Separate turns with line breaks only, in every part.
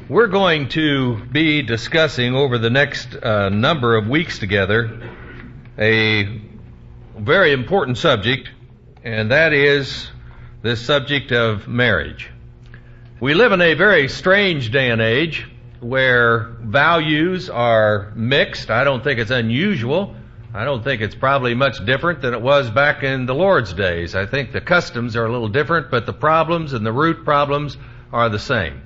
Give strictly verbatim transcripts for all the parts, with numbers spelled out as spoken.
We're going to be discussing over the next uh, number of weeks together a very important subject, and that is this subject of marriage. We live in a very strange day and age where values are mixed. I don't think it's unusual. I don't think it's probably much different than it was back in the Lord's days. I think the customs are a little different, but the problems and the root problems are the same.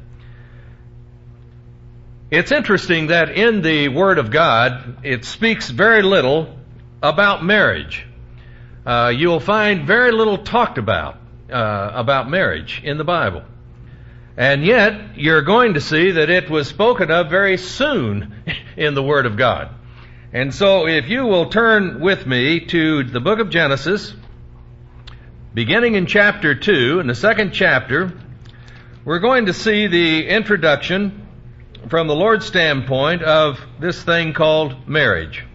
It's interesting that in the Word of God, it speaks very little about marriage. Uh, you'll find very little talked about uh, about marriage in the Bible. And yet, you're going to see that it was spoken of very soon in the Word of God. And so, if you will turn with me to the book of Genesis, beginning in chapter two, in the second chapter, we're going to see the introduction from the Lord's standpoint of this thing called marriage.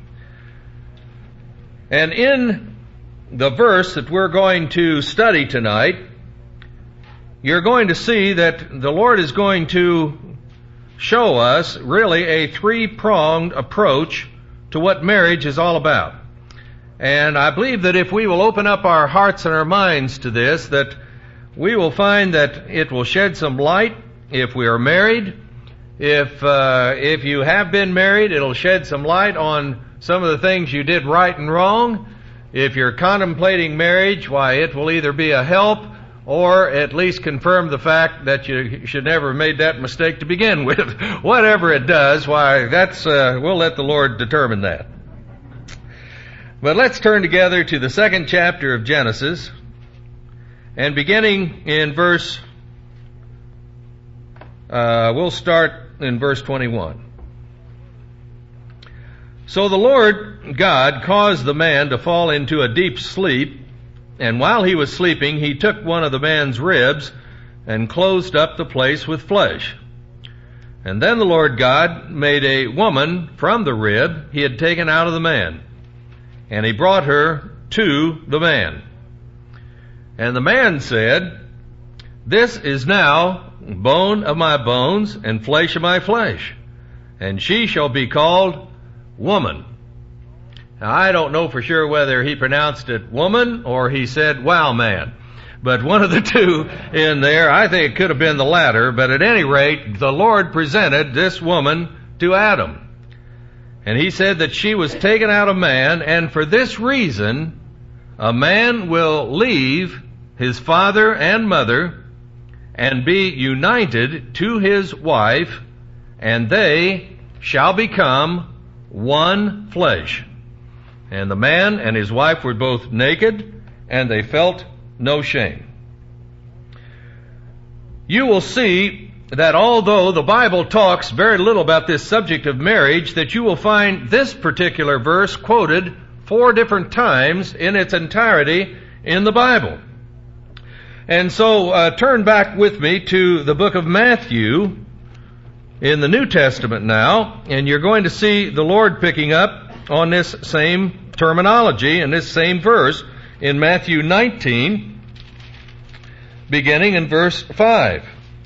And in the verse that we're going to study tonight, you're going to see that the Lord is going to show us really a three-pronged approach to what marriage is all about. And I believe that if we will open up our hearts and our minds to this, that we will find that it will shed some light if we are married. If uh, if you have been married, it'll shed some light on some of the things you did right and wrong. If you're contemplating marriage, why, it will either be a help or at least confirm the fact that you should never have made that mistake to begin with. Whatever it does, why, that's uh, we'll let the Lord determine that. But let's turn together to the second chapter of Genesis, and beginning in verse, uh, we'll start in verse twenty-one. So the Lord God caused the man to fall into a deep sleep, and while he was sleeping, he took one of the man's ribs and closed up the place with flesh. And then the Lord God made a woman from the rib he had taken out of the man, and he brought her to the man. And the man said, "This is now bone of my bones and flesh of my flesh, and she shall be called woman." Now, I don't know for sure whether he pronounced it woman or he said wow man. But one of the two in there, I think it could have been the latter. But at any rate, the Lord presented this woman to Adam. And he said that she was taken out of man, and for this reason, a man will leave his father and mother and be united to his wife, and they shall become one flesh. And the man and his wife were both naked, and they felt no shame. You will see that although the Bible talks very little about this subject of marriage, that you will find this particular verse quoted four different times in its entirety in the Bible. And so uh, turn back with me to the book of Matthew in the New Testament now, and you're going to see the Lord picking up on this same terminology in this same verse in Matthew nineteen, beginning in verse five.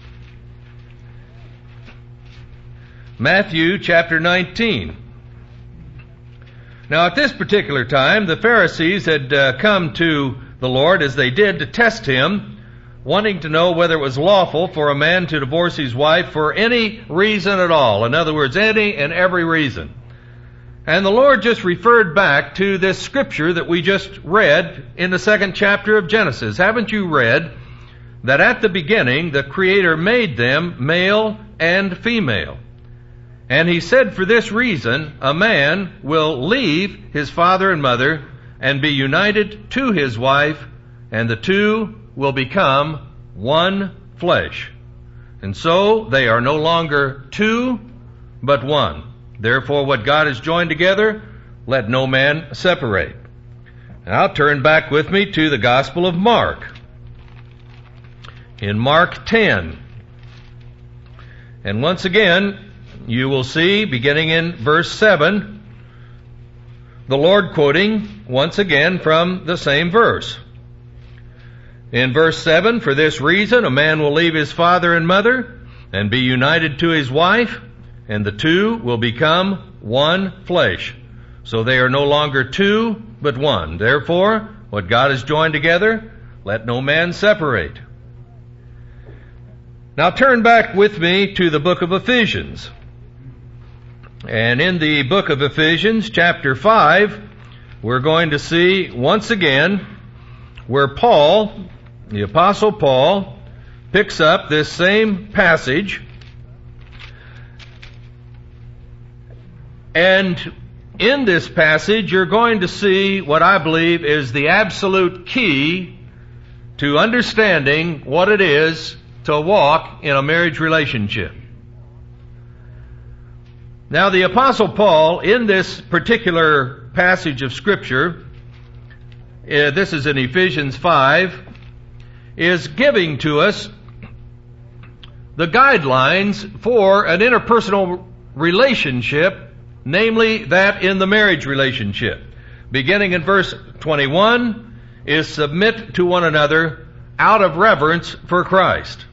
Matthew chapter nineteen. Now at this particular time, the Pharisees had uh, come to the Lord, as they did, to test him, wanting to know whether it was lawful for a man to divorce his wife for any reason at all. In other words, any and every reason. And the Lord just referred back to this scripture that we just read in the second chapter of Genesis. Haven't you read that at the beginning the Creator made them male and female? And he said, for this reason, a man will leave his father and mother and be united to his wife, and the two will become one flesh. And so they are no longer two, but one. Therefore, what God has joined together, let no man separate. Now turn back with me to the Gospel of Mark. In Mark ten. And once again, you will see, beginning in verse seven, the Lord quoting once again from the same verse. In verse seven, for this reason a man will leave his father and mother and be united to his wife, and the two will become one flesh. So they are no longer two, but one. Therefore, what God has joined together, let no man separate. Now turn back with me to the book of Ephesians. And in the book of Ephesians, chapter five, we're going to see once again where Paul, the Apostle Paul, picks up this same passage, and in this passage you're going to see what I believe is the absolute key to understanding what it is to walk in a marriage relationship. Now, the Apostle Paul, in this particular passage of Scripture, uh, this is in Ephesians five, is giving to us the guidelines for an interpersonal relationship, namely that in the marriage relationship. Beginning in verse twenty-one, is submit to one another out of reverence for Christ.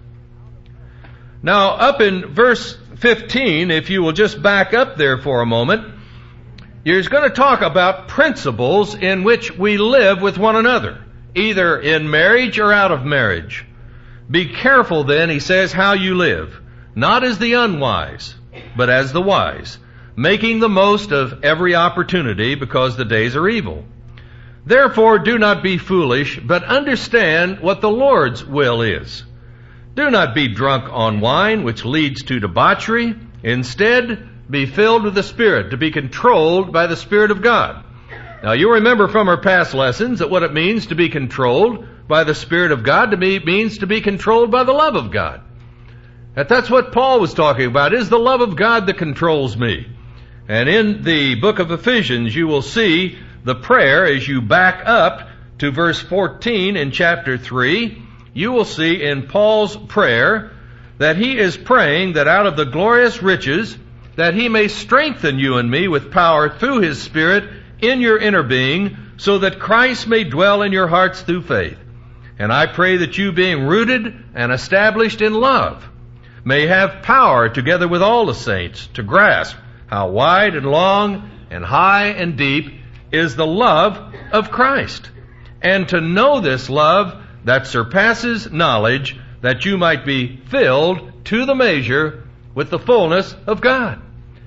Now, up in verse fifteen, if you will just back up there for a moment, he's going to talk about principles in which we live with one another, either in marriage or out of marriage. Be careful then, he says, how you live, not as the unwise, but as the wise, making the most of every opportunity, because the days are evil. Therefore do not be foolish, but understand what the Lord's will is. Do not be drunk on wine, which leads to debauchery. Instead, be filled with the Spirit, to be controlled by the Spirit of God. Now, you remember from our past lessons that what it means to be controlled by the Spirit of God to me means to be controlled by the love of God. That that's what Paul was talking about, is the love of God that controls me. And in the book of Ephesians, you will see the prayer as you back up to verse fourteen in chapter three. You will see in Paul's prayer that he is praying that out of the glorious riches that he may strengthen you and me with power through his Spirit in your inner being, so that Christ may dwell in your hearts through faith. And I pray that you, being rooted and established in love, may have power together with all the saints to grasp how wide and long and high and deep is the love of Christ, and to know this love that surpasses knowledge, that you might be filled to the measure with the fullness of God.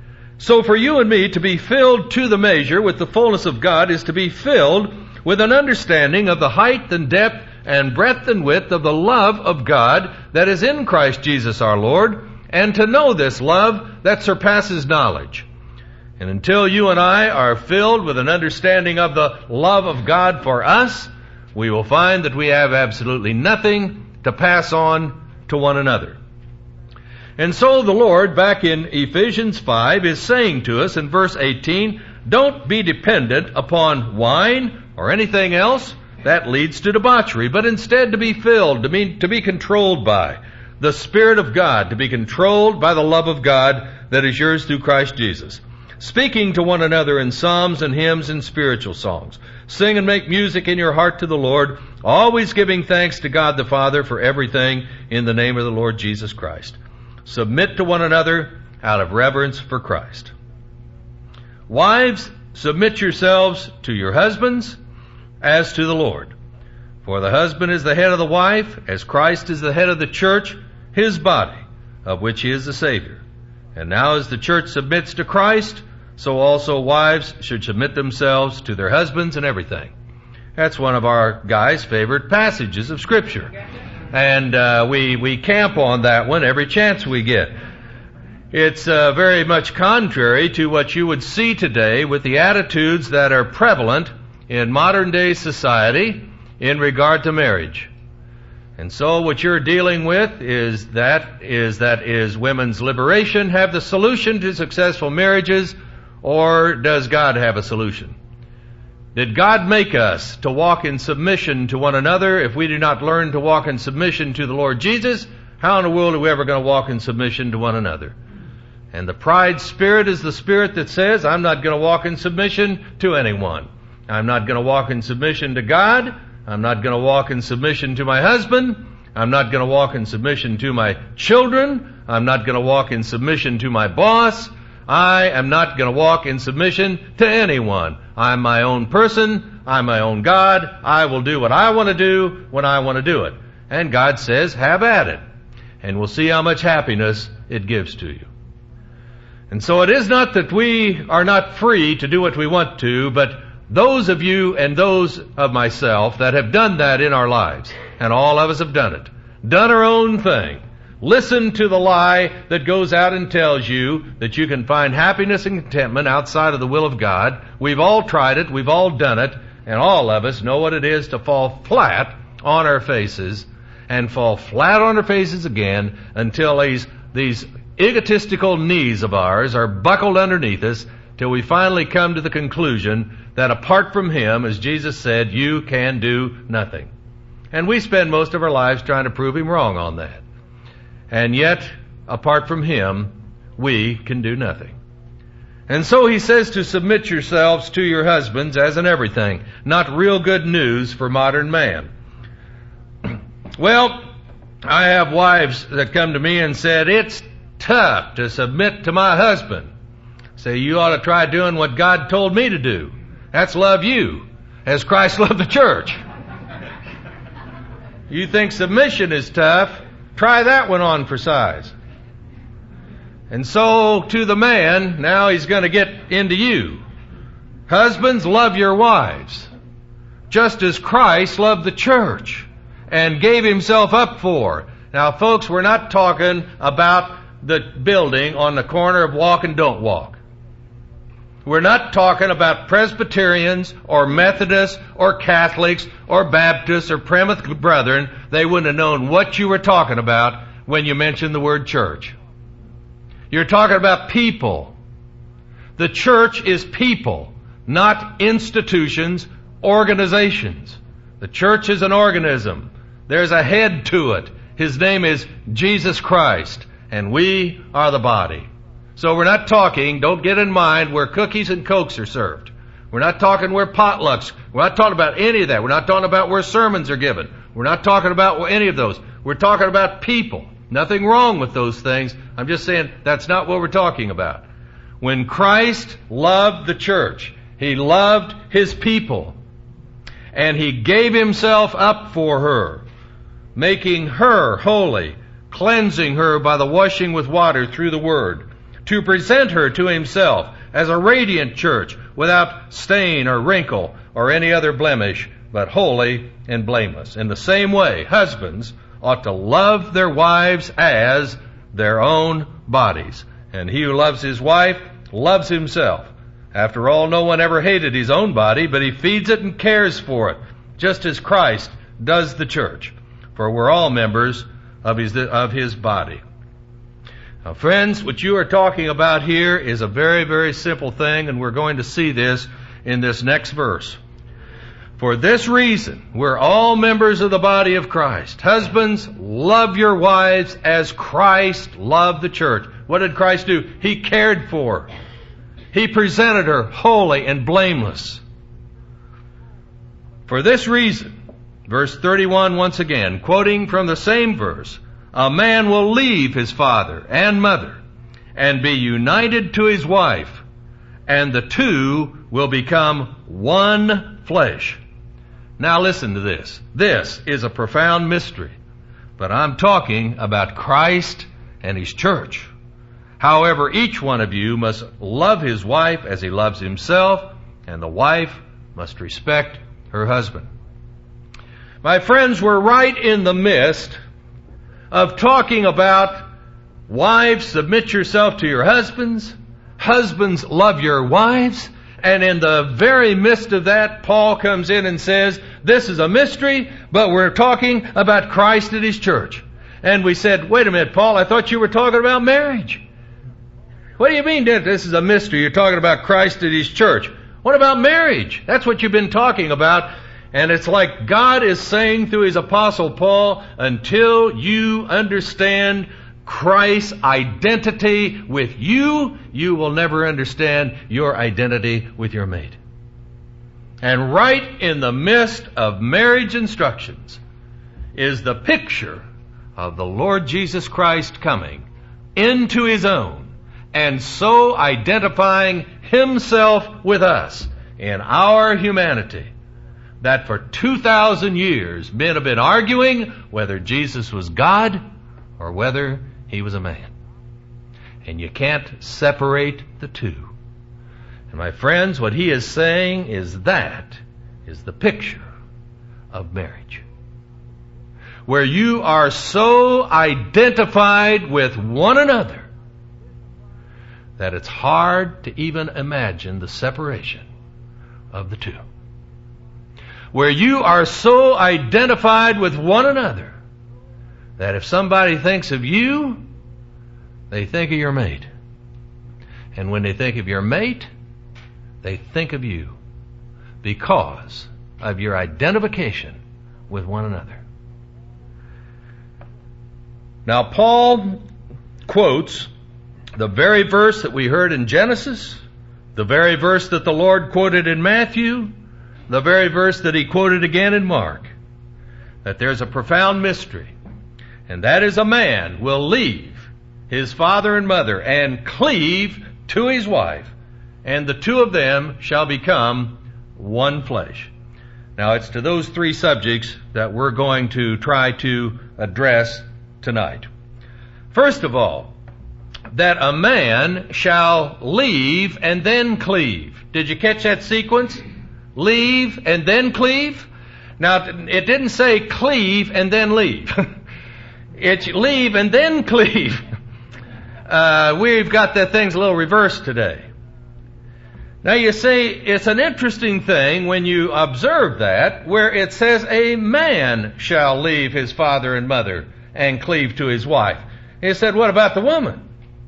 So for you and me to be filled to the measure with the fullness of God is to be filled with an understanding of the height and depth and breadth and width of the love of God that is in Christ Jesus our Lord, and to know this love that surpasses knowledge. And until you and I are filled with an understanding of the love of God for us, we will find that we have absolutely nothing to pass on to one another. And so the Lord, back in Ephesians five, is saying to us in verse eighteen, don't be dependent upon wine or anything else that leads to debauchery, but instead to be filled, to be, to be controlled by the Spirit of God, to be controlled by the love of God that is yours through Christ Jesus. Speaking to one another in psalms and hymns and spiritual songs. Sing and make music in your heart to the Lord, always giving thanks to God the Father for everything in the name of the Lord Jesus Christ. Submit to one another out of reverence for Christ. Wives, submit yourselves to your husbands as to the Lord. For the husband is the head of the wife, as Christ is the head of the church, his body, of which he is the Savior. And now as the church submits to Christ, so also wives should submit themselves to their husbands in everything. That's one of our guys' favorite passages of Scripture. And uh, we, we camp on that one every chance we get. It's uh, very much contrary to what you would see today with the attitudes that are prevalent in modern day society in regard to marriage. And so what you're dealing with is that is that is women's liberation have the solution to successful marriages, or does God have a solution? Did God make us to walk in submission to one another? If we do not learn to walk in submission to the Lord Jesus, how in the world are we ever going to walk in submission to one another? And the pride spirit is the spirit that says, I'm not going to walk in submission to anyone. I'm not going to walk in submission to God. I'm not going to walk in submission to my husband. I'm not going to walk in submission to my children. I'm not going to walk in submission to my boss. I am not going to walk in submission to anyone. I'm my own person. I'm my own God. I will do what I want to do when I want to do it. And God says, have at it. And we'll see how much happiness it gives to you. And so it is not that we are not free to do what we want to, but those of you and those of myself that have done that in our lives, and all of us have done it, done our own thing, listen to the lie that goes out and tells you that you can find happiness and contentment outside of the will of God. We've all tried it, we've all done it, and all of us know what it is to fall flat on our faces and fall flat on our faces again until these, these egotistical knees of ours are buckled underneath us till we finally come to the conclusion that apart from Him, as Jesus said, you can do nothing. And we spend most of our lives trying to prove Him wrong on that. And yet, apart from Him, we can do nothing. And so He says to submit yourselves to your husbands as in everything. Not real good news for modern man. Well, I have wives that come to me and said, it's tough to submit to my husband. Say, you ought to try doing what God told me to do. That's love you, as Christ loved the church. You think submission is tough? Try that one on for size. And so, to the man, now he's going to get into you. Husbands, love your wives, just as Christ loved the church and gave Himself up for. Now, folks, we're not talking about the building on the corner of Walk and Don't Walk. We're not talking about Presbyterians or Methodists or Catholics or Baptists or Plymouth Brethren. They wouldn't have known what you were talking about when you mentioned the word church. You're talking about people. The church is people, not institutions, organizations. The church is an organism. There's a head to it. His name is Jesus Christ, and we are the body. So we're not talking, don't get in mind, where cookies and cokes are served. We're not talking where potlucks. We're not talking about any of that. We're not talking about where sermons are given. We're not talking about any of those. We're talking about people. Nothing wrong with those things. I'm just saying that's not what we're talking about. When Christ loved the church, He loved His people. And He gave Himself up for her, making her holy, cleansing her by the washing with water through the Word, to present her to Himself as a radiant church without stain or wrinkle or any other blemish, but holy and blameless. In the same way, husbands ought to love their wives as their own bodies. And he who loves his wife loves himself. After all, no one ever hated his own body, but he feeds it and cares for it, just as Christ does the church. For we're all members of his, of his body. Now, friends, what you are talking about here is a very, very simple thing, and we're going to see this in this next verse. For this reason, we're all members of the body of Christ. Husbands, love your wives as Christ loved the church. What did Christ do? He cared for her. He presented her holy and blameless. For this reason, verse thirty-one once again, quoting from the same verse, a man will leave his father and mother and be united to his wife, and the two will become one flesh. Now listen to this. This is a profound mystery, but I'm talking about Christ and His church. However, each one of you must love his wife as he loves himself, and the wife must respect her husband. My friends, we're right in the midst of talking about wives, submit yourself to your husbands, husbands, love your wives, and in the very midst of that, Paul comes in and says, this is a mystery, but we're talking about Christ and His church. And we said, wait a minute, Paul, I thought you were talking about marriage. What do you mean that this is a mystery? You're talking about Christ and His church. What about marriage? That's what you've been talking about. And it's like God is saying through His apostle Paul, until you understand Christ's identity with you, you will never understand your identity with your mate. And right in the midst of marriage instructions is the picture of the Lord Jesus Christ coming into his own, and so identifying himself with us in our humanity, that for two thousand years men have been arguing whether Jesus was God or whether he was a man. And you can't separate the two. And my friends, what he is saying is that is the picture of marriage, where you are so identified with one another that it's hard to even imagine the separation of the two. Where you are so identified with one another that if somebody thinks of you, they think of your mate. And when they think of your mate, they think of you because of your identification with one another. Now, Paul quotes the very verse that we heard in Genesis, the very verse that the Lord quoted in Matthew, the very verse that he quoted again in Mark, that there's a profound mystery, and that is a man will leave his father and mother and cleave to his wife, and the two of them shall become one flesh. Now, it's to those three subjects that we're going to try to address tonight. First of all, that a man shall leave and then cleave. Did you catch that sequence? Leave and then cleave? Now, it didn't say cleave and then leave. It's leave and then cleave. Uh, we've got that things a little reversed today. Now you see, it's an interesting thing when you observe that, where it says a man shall leave his father and mother and cleave to his wife. He said, what about the woman?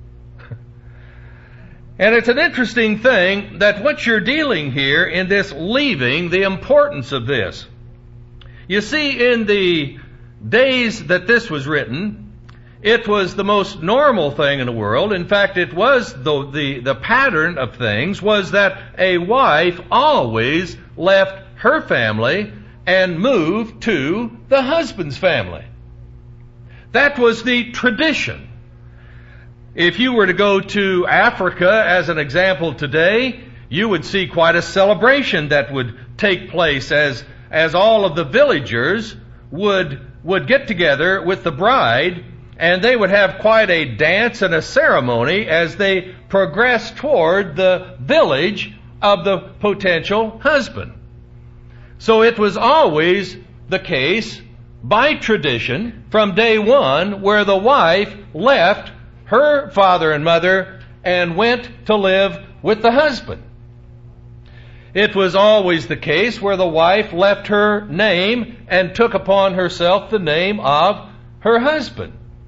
And it's an interesting thing that what you're dealing here in this leaving, the importance of this. You see, in the days that this was written, it was the most normal thing in the world. In fact, it was the, the, the pattern of things was that a wife always left her family and moved to the husband's family. That was the tradition. If you were to go to Africa as an example today, you would see quite a celebration that would take place as, as all of the villagers would, would get together with the bride, and they would have quite a dance and a ceremony as they progressed toward the village of the potential husband. So it was always the case, by tradition, from day one, where the wife left her father and mother and went to live with the husband. It was always the case where the wife left her name and took upon herself the name of her husband.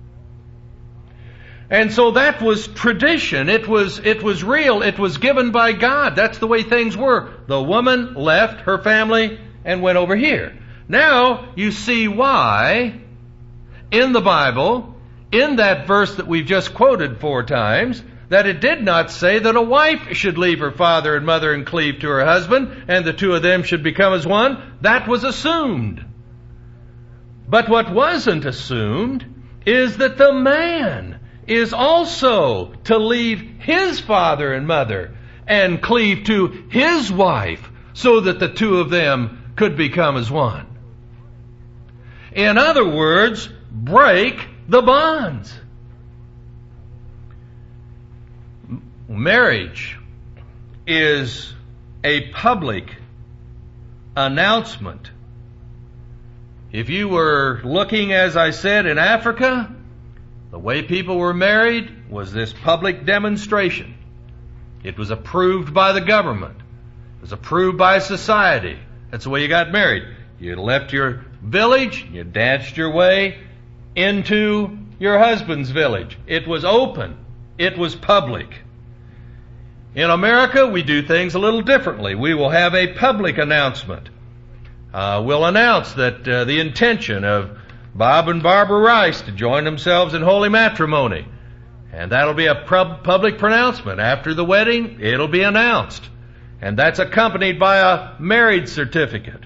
And so that was tradition. It was, it was real. It was given by God. That's the way things were. The woman left her family and went over here. Now you see why in the Bible, in that verse that we've just quoted four times, that it did not say that a wife should leave her father and mother and cleave to her husband, and the two of them should become as one. That was assumed. But what wasn't assumed is that the man is also to leave his father and mother and cleave to his wife so that the two of them could become as one. In other words, break the bonds. Marriage is a public announcement. If you were looking, as I said, in Africa, the way people were married was this public demonstration. It was approved by the government. It was approved by society. That's the way you got married. You left your village, you danced your way into your husband's village. It was open. It was public. In America, we do things a little differently. We will have a public announcement. Uh, we'll announce that uh, the intention of Bob and Barbara Rice to join themselves in holy matrimony. And that'll be a pub- public pronouncement. After the wedding, it'll be announced. And that's accompanied by a marriage certificate.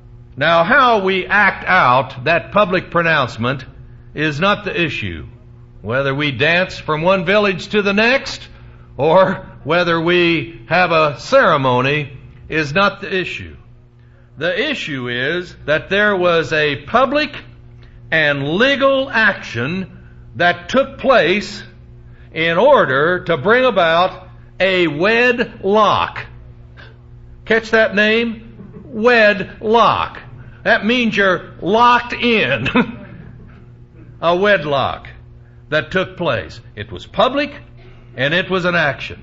Now, how we act out that public pronouncement is not the issue. Whether we dance from one village to the next or whether we have a ceremony is not the issue. The issue is that there was a public and legal action that took place in order to bring about a wedlock. Catch that name? Wedlock. That means you're locked in. A wedlock that took place. It was public and it was an action.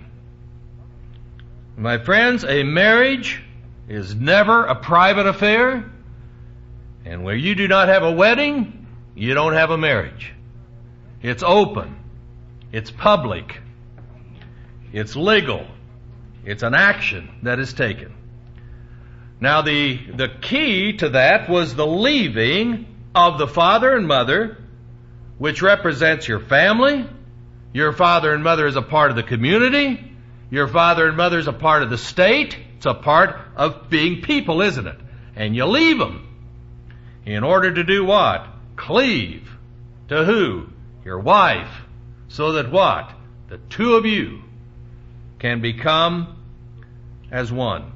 My friends, a marriage is never a private affair, and where you do not have a wedding, you don't have a marriage. It's open. It's public. It's legal. It's an action that is taken. Now the, the key to that was the leaving of the father and mother, which represents your family. Your father and mother is a part of the community. Your father and mother is a part of the state. It's a part of being people, isn't it? And you leave them in order to do what? Cleave to who? Your wife. So that what? The two of you can become as one.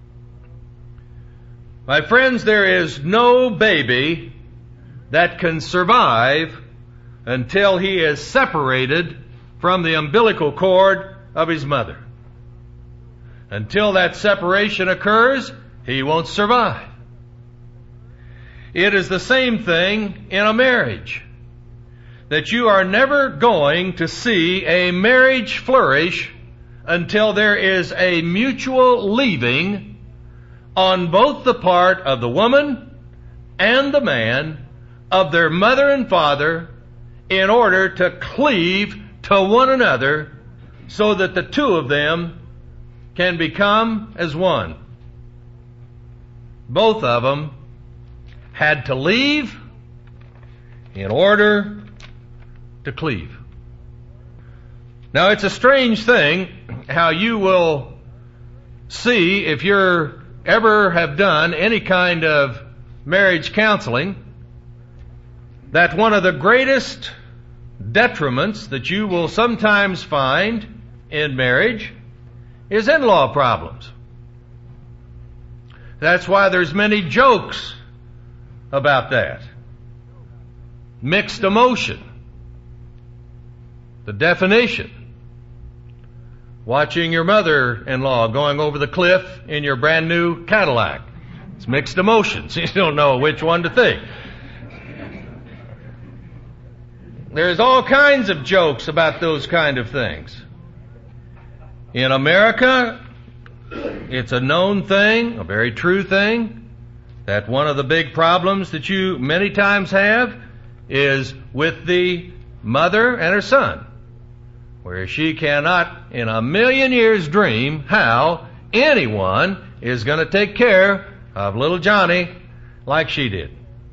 My friends, there is no baby that can survive until he is separated from the umbilical cord of his mother. Until that separation occurs, he won't survive. It is the same thing in a marriage. That you are never going to see a marriage flourish until there is a mutual leaving on both the part of the woman and the man of their mother and father in order to cleave to one another so that the two of them can become as one. Both of them had to leave in order to cleave. Now it's a strange thing how you will see, if you're ever have done any kind of marriage counseling, that one of the greatest detriments that you will sometimes find in marriage is in-law problems. That's why there's many jokes about that. Mixed emotion. The definition. Watching your mother-in-law going over the cliff in your brand new Cadillac. It's mixed emotions. You don't know which one to think. There's all kinds of jokes about those kind of things. In America, it's a known thing, a very true thing, that one of the big problems that you many times have is with the mother and her son, where she cannot in a million years dream how anyone is going to take care of little Johnny like she did.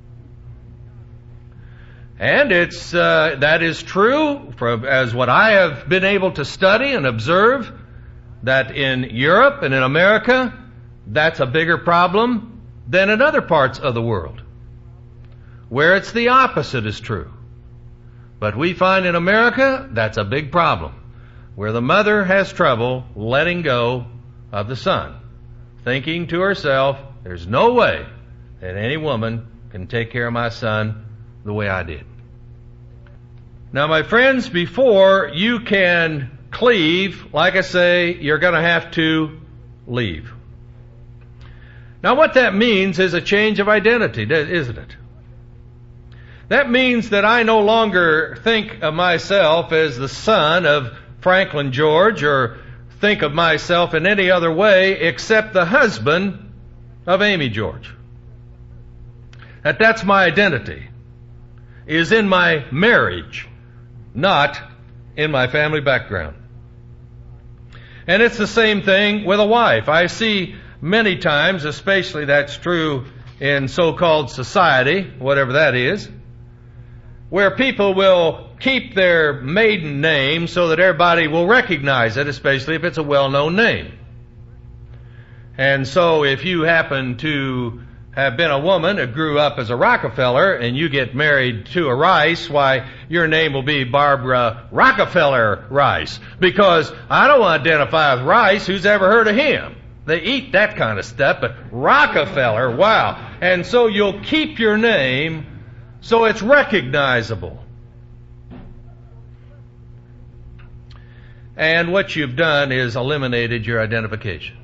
And it's uh, that is true, for, as what I have been able to study and observe, that in Europe and in America, that's a bigger problem than in other parts of the world, where it's the opposite is true. But we find in America, that's a big problem, where the mother has trouble letting go of the son, thinking to herself, there's no way that any woman can take care of my son the way I did. Now, my friends, before you can cleave, like I say, you're going to have to leave. Now, what that means is a change of identity, isn't it? That means that I no longer think of myself as the son of Franklin George or think of myself in any other way except the husband of Amy George. That that's my identity, is in my marriage, not in my family background. And it's the same thing with a wife. I see many times, especially that's true in so-called society, whatever that is, where people will keep their maiden name so that everybody will recognize it, especially if it's a well-known name. And so if you happen to have been a woman who grew up as a Rockefeller and you get married to a Rice, why, your name will be Barbara Rockefeller Rice. Because I don't want to identify with Rice. Who's ever heard of him? They eat that kind of stuff, but Rockefeller, wow. And so you'll keep your name so it's recognizable. And what you've done is eliminated your identification.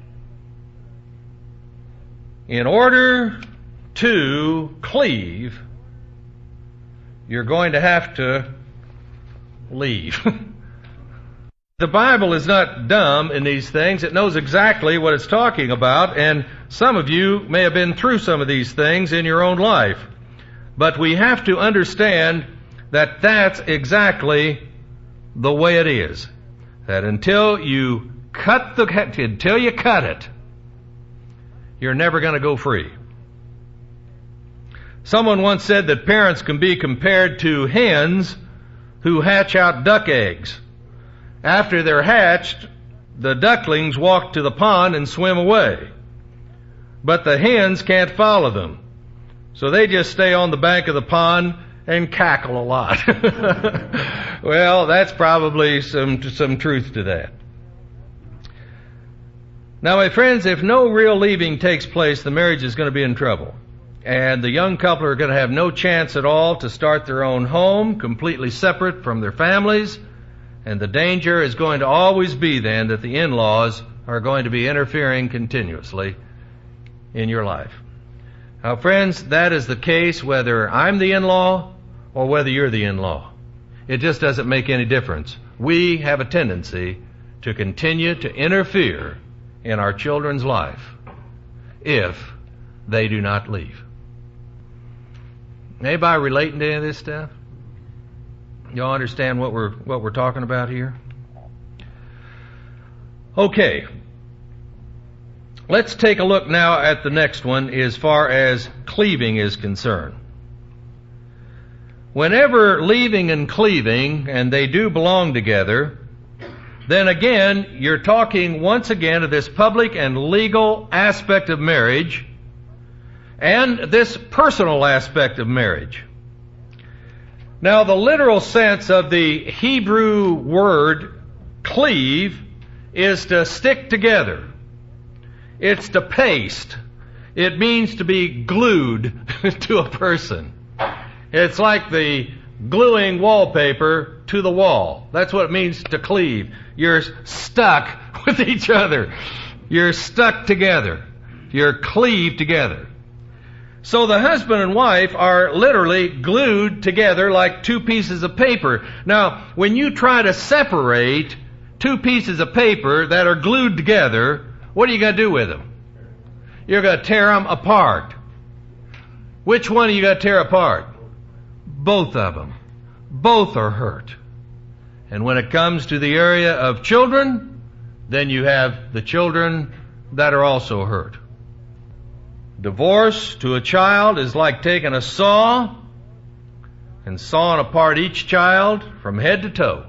In order to cleave, you're going to have to leave. The Bible is not dumb in these things. It knows exactly what it's talking about, and some of you may have been through some of these things in your own life. But we have to understand that that's exactly the way it is. That until you cut the until you cut it, you're never going to go free. Someone once said that parents can be compared to hens who hatch out duck eggs. After they're hatched, the ducklings walk to the pond and swim away. But the hens can't follow them. So they just stay on the bank of the pond and cackle a lot. Well, that's probably some some truth to that. Now, my friends, if no real leaving takes place, the marriage is going to be in trouble. And the young couple are going to have no chance at all to start their own home, completely separate from their families. And the danger is going to always be then that the in-laws are going to be interfering continuously in your life. Now, friends, that is the case whether I'm the in-law or whether you're the in-law. It just doesn't make any difference. We have a tendency to continue to interfere in our children's life if they do not leave. Anybody relating to any of this stuff? Y'all understand what we're what we're talking about here? Okay. Let's take a look now at the next one as far as cleaving is concerned. Whenever leaving and cleaving, and they do belong together, then again, you're talking once again of this public and legal aspect of marriage and this personal aspect of marriage. Now, the literal sense of the Hebrew word cleave is to stick together. It's to paste. It means to be glued to a person. It's like the gluing wallpaper to the wall. That's what it means to cleave. You're stuck with each other. You're stuck together. You're cleaved together. So the husband and wife are literally glued together like two pieces of paper. Now, when you try to separate two pieces of paper that are glued together, what are you going to do with them? You're going to tear them apart. Which one are you going to tear apart? Both of them. Both are hurt. And when it comes to the area of children, then you have the children that are also hurt. Divorce to a child is like taking a saw and sawing apart each child from head to toe,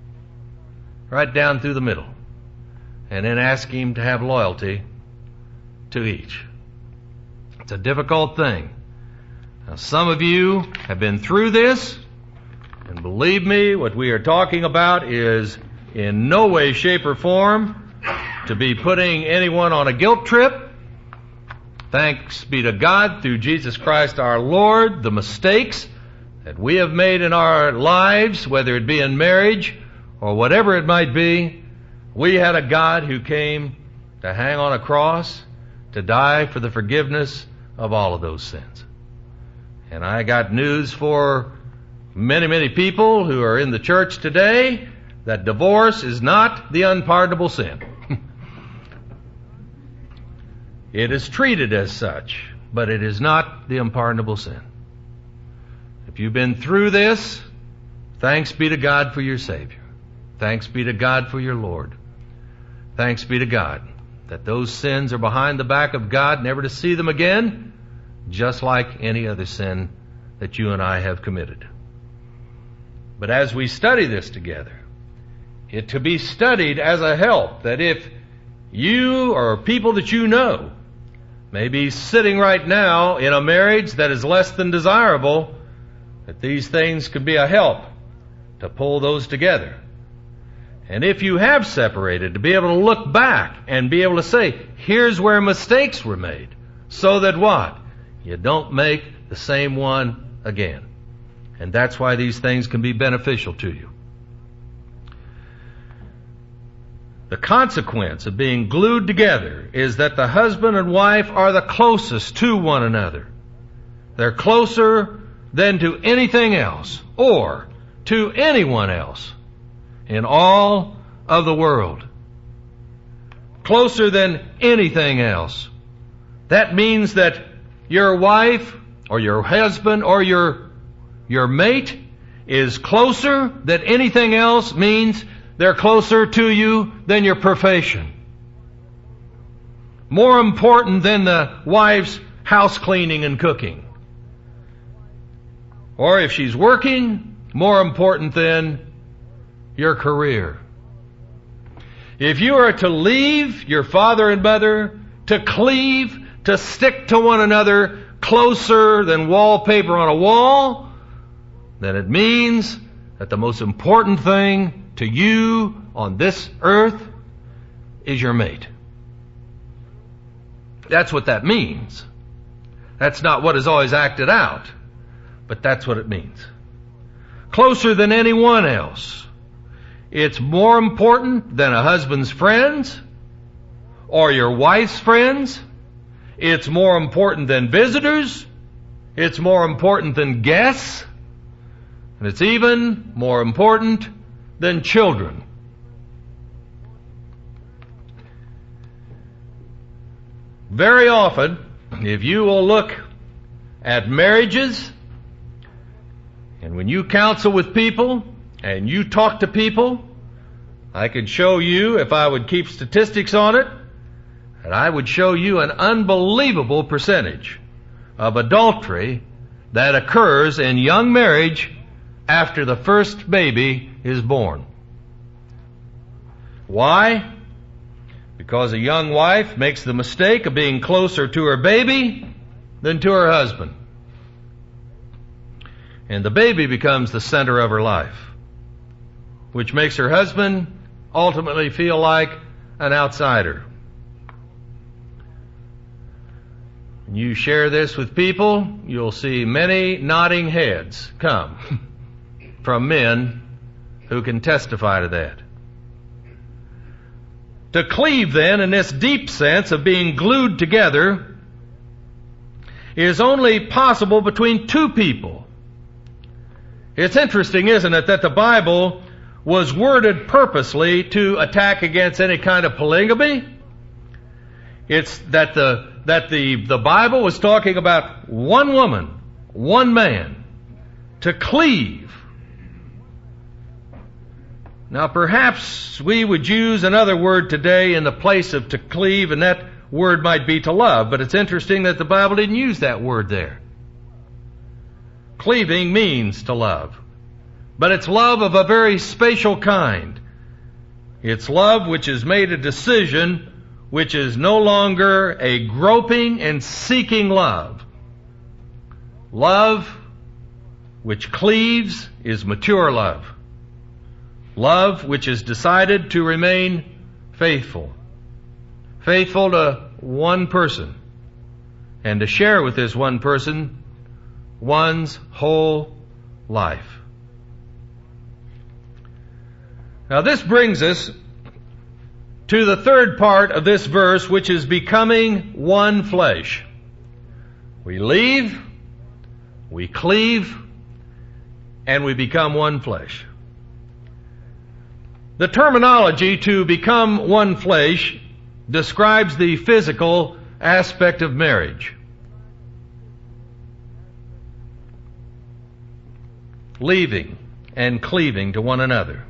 right down through the middle, and then asking him to have loyalty to each. It's a difficult thing. Now, some of you have been through this, and believe me, what we are talking about is in no way, shape, or form to be putting anyone on a guilt trip. Thanks be to God through Jesus Christ our Lord, the mistakes that we have made in our lives, whether it be in marriage or whatever it might be, we had a God who came to hang on a cross, to die for the forgiveness of all of those sins. And I got news for many, many people who are in the church today that divorce is not the unpardonable sin. It is treated as such, but it is not the unpardonable sin. If you've been through this, thanks be to God for your Savior. Thanks be to God for your Lord. Thanks be to God that those sins are behind the back of God, never to see them again, just like any other sin that you and I have committed. But as we study this together, it to be studied as a help, that if you or people that you know maybe sitting right now in a marriage that is less than desirable, that these things could be a help to pull those together. And if you have separated, to be able to look back and be able to say, here's where mistakes were made, so that what? You don't make the same one again. And that's why these things can be beneficial to you. The consequence of being glued together is that the husband and wife are the closest to one another. They're closer than to anything else or to anyone else in all of the world. Closer than anything else. That means that your wife or your husband or your, your mate is closer than anything else, means they're closer to you than your profession. More important than the wife's house cleaning and cooking. Or if she's working, more important than your career. If you are to leave your father and mother, to cleave, to stick to one another closer than wallpaper on a wall, then it means that the most important thing to you on this earth is your mate. That's what that means. That's not what is always acted out, but that's what it means. Closer than anyone else. It's more important than a husband's friends or your wife's friends. It's more important than visitors. It's more important than guests. And it's even more important than children. Very often, if you will look at marriages, and when you counsel with people, and you talk to people, I could show you, if I would keep statistics on it, that I would show you an unbelievable percentage of adultery that occurs in young marriage after the first baby is born. Why? Because a young wife makes the mistake of being closer to her baby than to her husband. And the baby becomes the center of her life, which makes her husband ultimately feel like an outsider. When you share this with people, you'll see many nodding heads come from men who can testify to that. To cleave, then, in this deep sense of being glued together, is only possible between two people. It's interesting, isn't it, that the Bible was worded purposely to attack against any kind of polygamy? It's that the that the, the Bible was talking about one woman, one man, to cleave. Now perhaps we would use another word today in the place of to cleave, and that word might be to love, but it's interesting that the Bible didn't use that word there. Cleaving means to love, but it's love of a very special kind. It's love which has made a decision, which is no longer a groping and seeking love. Love which cleaves is mature love. Love which is decided to remain faithful. Faithful to one person, and to share with this one person one's whole life. Now this brings us to the third part of this verse, which is becoming one flesh. We leave, we cleave, and we become one flesh. The terminology to become one flesh describes the physical aspect of marriage. Leaving and cleaving to one another.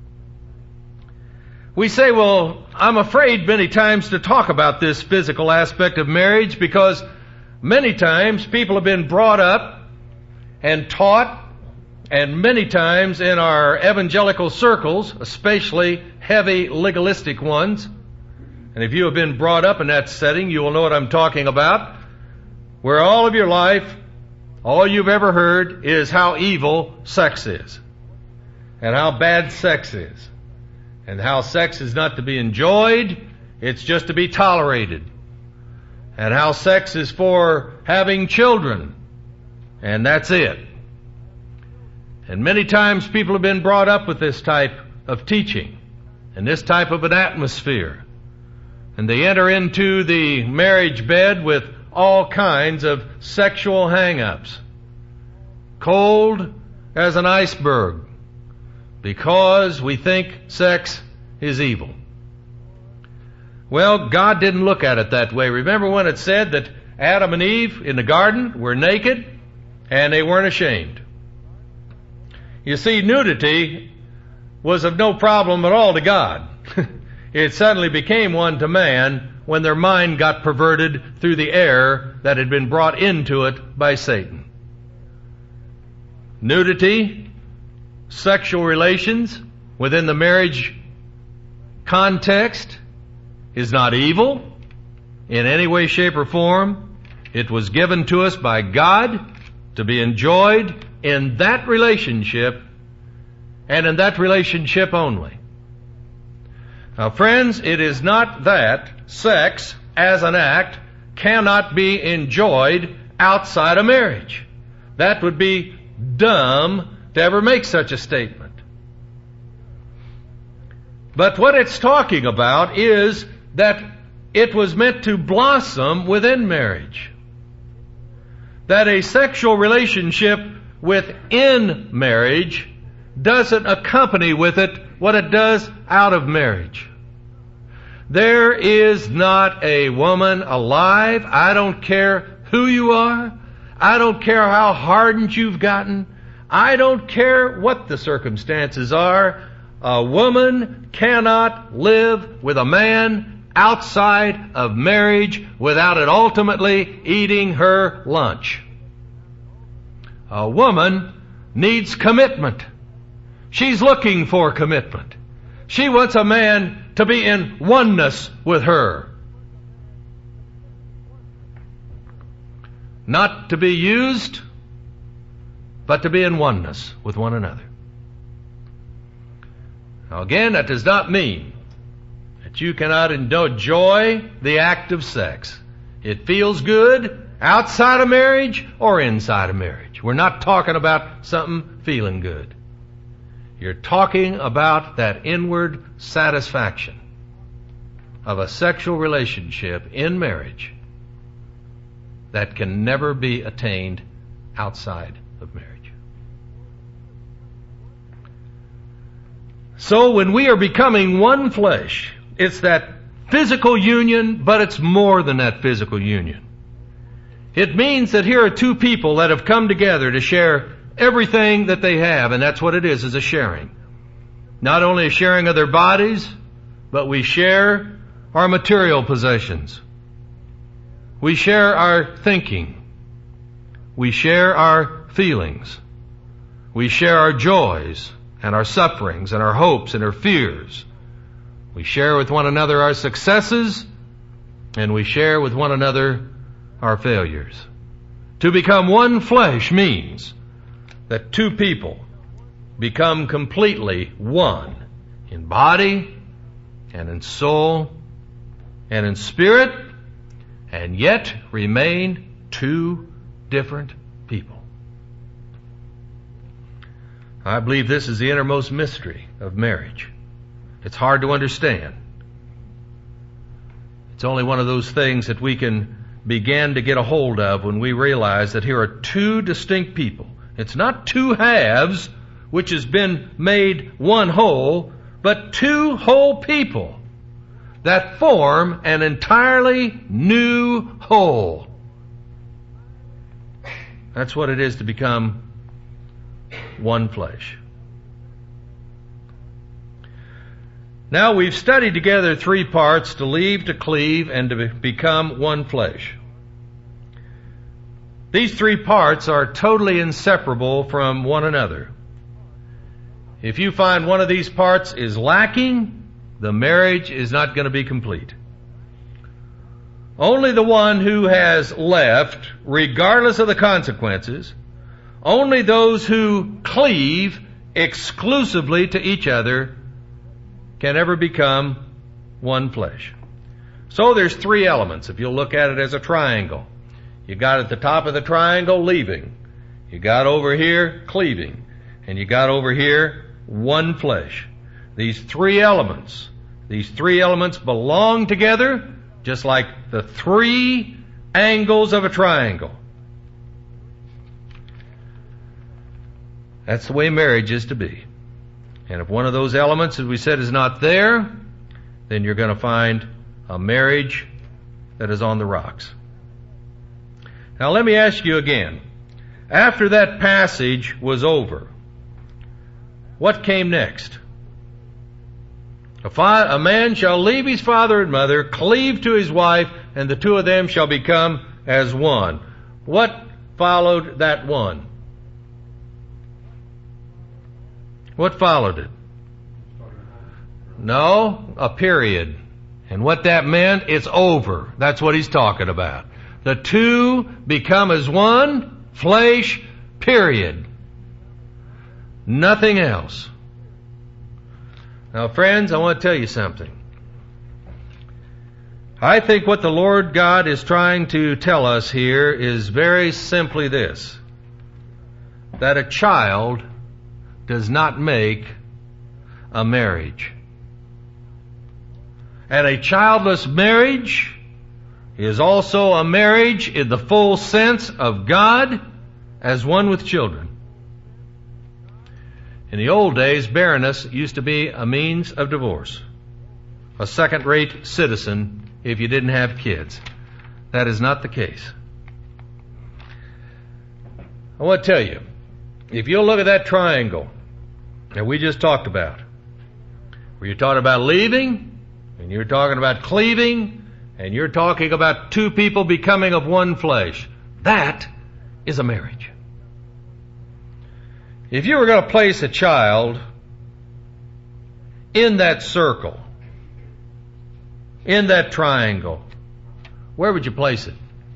We say, well, I'm afraid many times to talk about this physical aspect of marriage because many times people have been brought up and taught, and many times in our evangelical circles, especially heavy legalistic ones, And if you have been brought up in that setting, you will know what I'm talking about, where all of your life, all you've ever heard is how evil sex is, and how bad sex is, and how sex is not to be enjoyed, it's just to be tolerated, and how sex is for having children, and that's it. And many times people have been brought up with this type of teaching and this type of an atmosphere. And they enter into the marriage bed with all kinds of sexual hang-ups, cold as an iceberg, because we think sex is evil. Well, God didn't look at it that way. Remember when it said that Adam and Eve in the garden were naked and they weren't ashamed? You see, nudity was of no problem at all to God. It suddenly became one to man when their mind got perverted through the error that had been brought into it by Satan. Nudity, sexual relations within the marriage context is not evil in any way, shape, or form. It was given to us by God to be enjoyed in that relationship and in that relationship only. Now, friends, it is not that sex as an act cannot be enjoyed outside of marriage. That would be dumb to ever make such a statement. But what it's talking about is that it was meant to blossom within marriage. That a sexual relationship within marriage doesn't accompany with it what it does out of marriage. There is not a woman alive, I don't care who you are, I don't care how hardened you've gotten, I don't care what the circumstances are, a woman cannot live with a man outside of marriage without it ultimately eating her lunch. A woman needs commitment. She's looking for commitment. She wants a man to be in oneness with her. Not to be used, but to be in oneness with one another. Now again, that does not mean that you cannot enjoy the act of sex. It feels good outside of marriage or inside of marriage. We're not talking about something feeling good. You're talking about that inward satisfaction of a sexual relationship in marriage that can never be attained outside of marriage. So when we are becoming one flesh, it's that physical union, but it's more than that physical union. It means that here are two people that have come together to share everything that they have, and that's what it is, is a sharing. Not only a sharing of their bodies, but we share our material possessions. We share our thinking. We share our feelings. We share our joys and our sufferings and our hopes and our fears. We share with one another our successes, and we share with one another our failures. To become one flesh means that two people become completely one in body and in soul and in spirit, and yet remain two different people. I believe this is the innermost mystery of marriage. It's hard to understand. It's only one of those things that we can begin to get a hold of when we realize that here are two distinct people. It's not two halves, which has been made one whole, but two whole people that form an entirely new whole. That's what it is to become one flesh. Now we've studied together three parts: to leave, to cleave, and to become one flesh. These three parts are totally inseparable from one another. If you find one of these parts is lacking, the marriage is not going to be complete. only the one who has left, regardless of the consequences, only those who cleave exclusively to each other can ever become one flesh. So there's three elements, if you'll look at it as a triangle. You got at the top of the triangle, leaving. You got over here, cleaving. And you got over here, one flesh. These three elements, these three elements belong together, just like the three angles of a triangle. That's the way marriage is to be. And if one of those elements, as we said, is not there, then you're going to find a marriage that is on the rocks. Now let me ask you again. After that passage was over, what came next? A, fa- a man shall leave his father and mother, cleave to his wife, and the two of them shall become as one. What followed that one? What followed it? No, a period. And what that meant, it's over. That's what he's talking about. The two become as one flesh, period. Nothing else. Now, friends, I want to tell you something. I think what the Lord God is trying to tell us here is very simply this: that a child does not make a marriage. And a childless marriage is also a marriage in the full sense of God as one with children. In the old days, barrenness used to be a means of divorce, a second-rate citizen if you didn't have kids. That is not the case. I want to tell you, if you'll look at that triangle that we just talked about, where you're talking about leaving, and you're talking about cleaving, and you're talking about two people becoming of one flesh, that is a marriage. If you were going to place a child in that circle, in that triangle, where would you place it?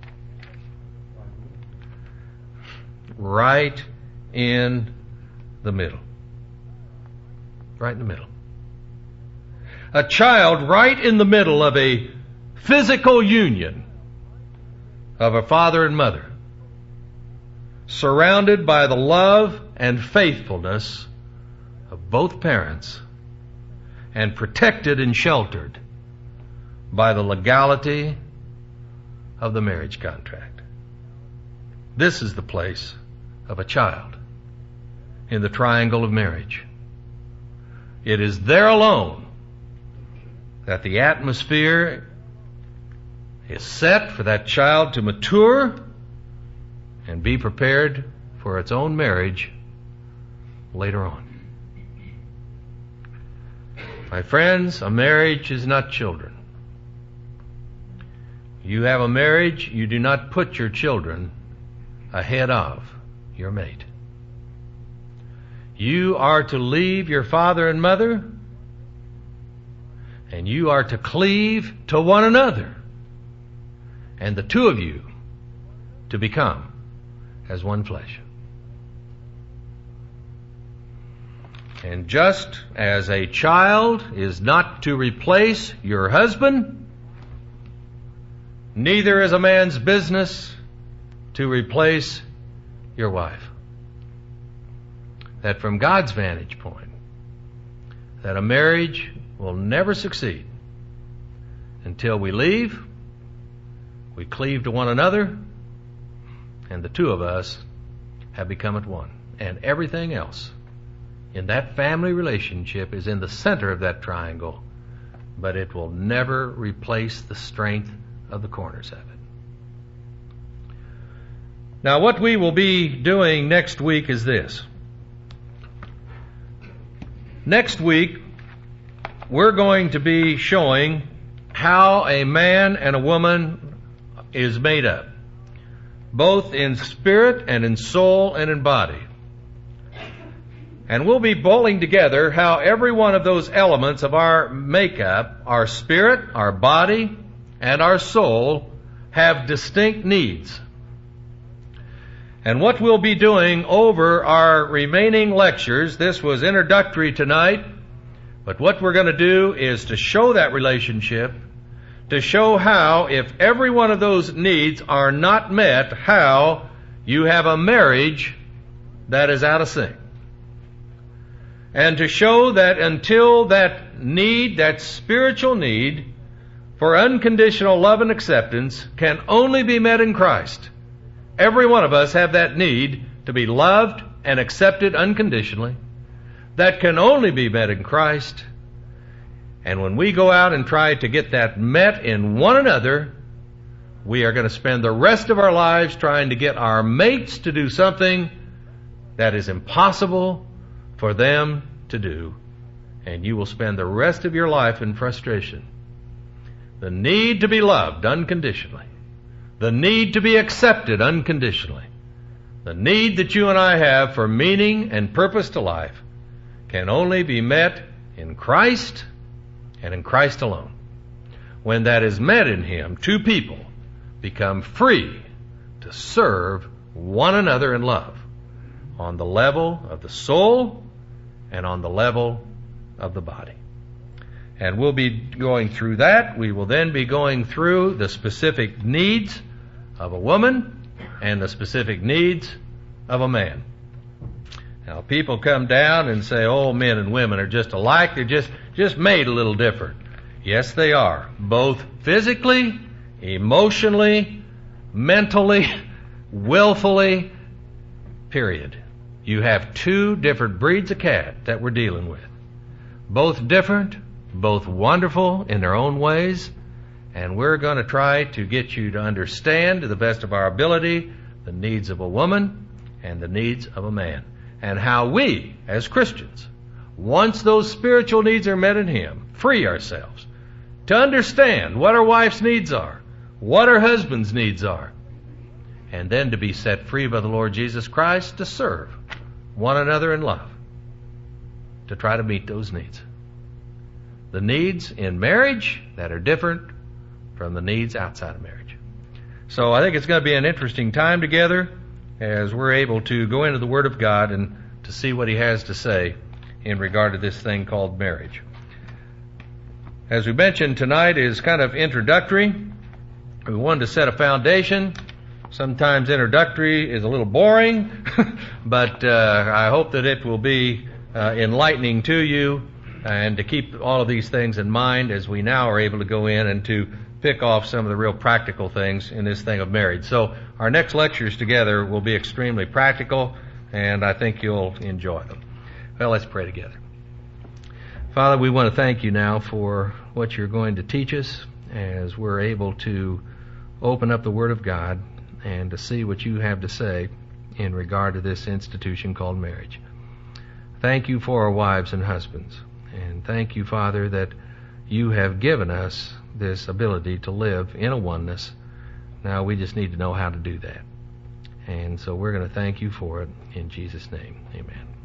Right in the middle. Right in the middle. A child right in the middle of a physical union of a father and mother, surrounded by the love and faithfulness of both parents, and protected and sheltered by the legality of the marriage contract. This is the place of a child in the triangle of marriage. It is there alone that the atmosphere is set for that child to mature and be prepared for its own marriage later on. My friends, a marriage is not children. You have a marriage, you do not put your children ahead of your mate. You are to leave your father and mother, and you are to cleave to one another, and the two of you to become as one flesh. And just as a child is not to replace your husband, neither is a man's business to replace your wife. That from God's vantage point, that a marriage will never succeed until we leave, we cleave to one another, and the two of us have become at one. And everything else in that family relationship is in the center of that triangle, but it will never replace the strength of the corners of it. Now, what we will be doing next week is this. Next week, we're going to be showing how a man and a woman is made up, both in spirit and in soul and in body. And we'll be pulling together how every one of those elements of our makeup, our spirit, our body, and our soul, have distinct needs. And what we'll be doing over our remaining lectures, this was introductory tonight, but what we're going to do is to show that relationship, to show how, if every one of those needs are not met, how you have a marriage that is out of sync. And to show that until that need, that spiritual need for unconditional love and acceptance can only be met in Christ. Every one of us have that need to be loved and accepted unconditionally. That can only be met in Christ. And when we go out and try to get that met in one another, we are going to spend the rest of our lives trying to get our mates to do something that is impossible for them to do. And you will spend the rest of your life in frustration. The need to be loved unconditionally. The need to be accepted unconditionally. The need that you and I have for meaning and purpose to life can only be met in Christ and in Christ alone. When that is met in Him, two people become free to serve one another in love on the level of the soul and on the level of the body. And we'll be going through that. We will then be going through the specific needs of a woman and the specific needs of a man. Now, people come down and say, oh, men and women are just alike. They're just, just made a little different. Yes, they are. Both physically, emotionally, mentally, willfully, period. You have two different breeds of cat that we're dealing with. Both different, both wonderful in their own ways, and we're going to try to get you to understand to the best of our ability the needs of a woman and the needs of a man, and how we, as Christians, once those spiritual needs are met in Him, free ourselves to understand what our wife's needs are, what our husband's needs are, and then to be set free by the Lord Jesus Christ to serve one another in love, to try to meet those needs. The needs in marriage that are different from the needs outside of marriage. So I think it's going to be an interesting time together as we're able to go into the Word of God and to see what He has to say in regard to this thing called marriage. As we mentioned, tonight is kind of introductory. We wanted to set a foundation. Sometimes introductory is a little boring, but uh, I hope that it will be uh, enlightening to you, and to keep all of these things in mind as we now are able to go in and to pick off some of the real practical things in this thing of marriage. So our next lectures together will be extremely practical, and I think you'll enjoy them. Well, let's pray together. Father, we want to thank you now for what you're going to teach us as we're able to open up the Word of God and to see what you have to say in regard to this institution called marriage. Thank you for our wives and husbands. And thank you, Father, that you have given us this ability to live in a oneness. Now we just need to know how to do that. And so we're going to thank you for it in Jesus' name. Amen.